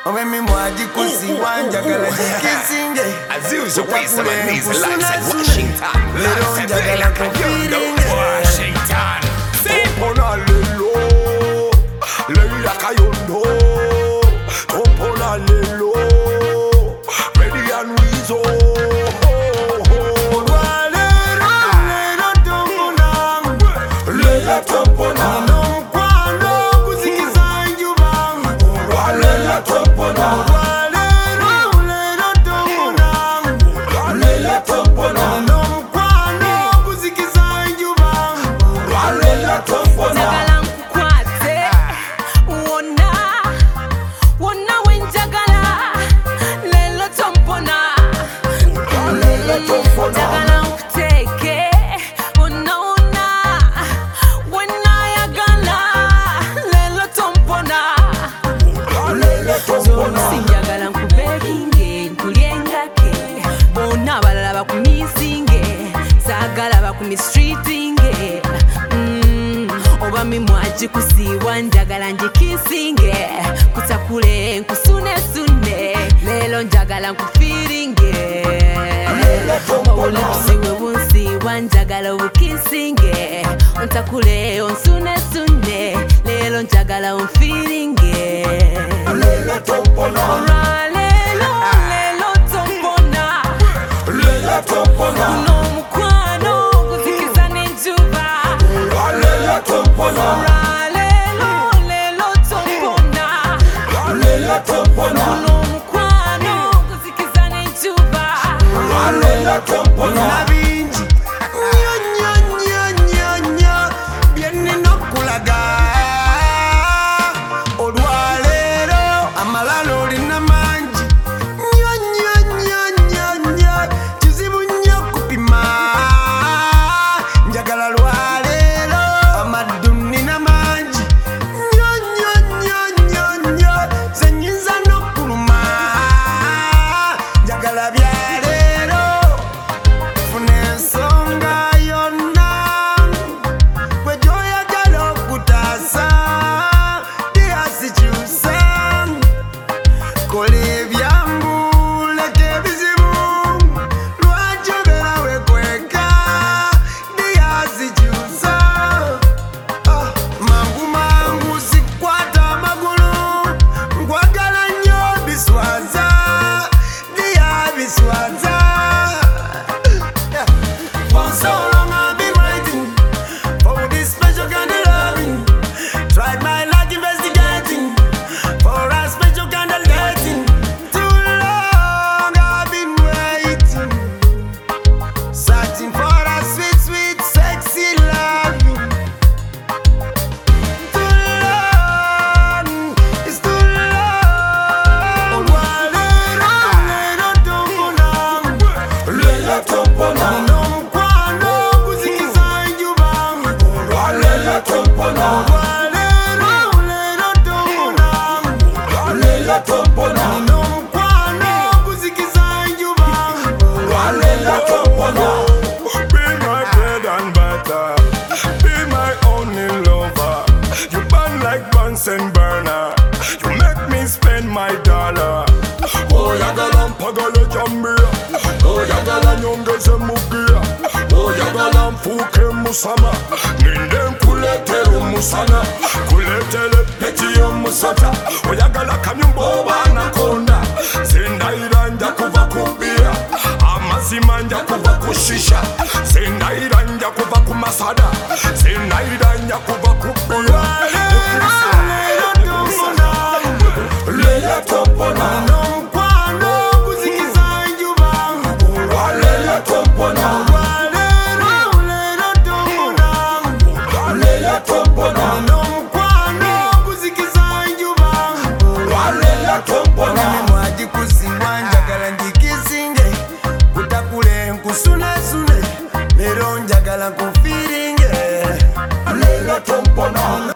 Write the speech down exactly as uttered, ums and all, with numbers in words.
When me mwaji kusi wanja gala jikisinge As usual, we some amazing lives in Washington. Lives in Washington. Topona lelo, leila kayondo. Topona lelo, ready and weasel. Leila topona, no kwano kusikiza njubang. Leila topona, Leila topona, Leila topona, no kwano kusikiza njubang. Leila topona. Njagala nkukwate, wonna, wonna wenjagala, lelo tompona. Leila topona. Njagala nkuteke, wonna wonna, wonna yagala, lelo tompona. Leila topona. Sinjagala nkubekinge, nkulyengake, bonna abalala bakumisinge, saagala bakumistreetinge. Mm, oba mimwaji kusiwa njagala njikisinge, kutakule nkusunesune, lelo njagala nkufiringe. Obula kusiwe bunsiwa njagala obukisinge, ontakule onsunesune, lelo njagala onfiringe. Leila topona. Olwa lelo, lelo tompona, Leila topona. guno mukwano guzikiza n'enjuba. Leila topona. Olwa lelo, lelo tompona, Leila topona. guno mukwano guzikiza n'enjuba. Leila topona. Nabinji Nya nya nya nya nya Bienne nokulaga Olwalero Amalalo lina manji Nya nya nya nya nya Kizibu nnyo kupima Njagala lwalero Amaddu nina manji Nya nya nya nya nya Zenyinza n'okuluma Njagala byalero Funa ensonga yonna gwe gy'oyagala okutaasa teyasikyusa kola ebyangu leka ebizibu lwaki obeera wekweka teyasikyusa mangu mangu sikwata amagulu nkwagala nnyo biswaza teyabiswaza. For so long I've been waiting for this special kind of loving. Tried my luck investigating for a special kind of dating. Too long I've been waiting, searching for a sweet, sweet, sexy loving. Too long, it's too long. Olwalero, lero tompona. Leila topona. Nomukwano guzikiza enjuba. Leila topona. Olwalero, lero tompona. Leila topona. Nomukwano guzikiza enjuba. Leila topona. Be my bread and butter. Be my only lover. You burn like Bunsen burner. You make me spend my dollar. Oh, yagala mpagale jambia. Oh, yagala nyongeze mugia. Oh, yagala mfuke musama. Ninde nkuletere umusana. Kuletere peti yomusata. Oh, yagala kamyumbo banakonda. Zindaira nja kuva kubia. Amazima nja kuva kushisha. Zindaira nja kuva kumasada. Zindaira nja kuva kubia. Leila topona. Nomukwano guzikiza enjuba. Leila topona. Olwalero, lero tompona. Leila topona. Nomukwano guzikiza enjuba. Leila topona. Mwaji kusiwa njagala njikisinge, kutakule nkusunesune, lero njagala nkufiringe. Leila topona.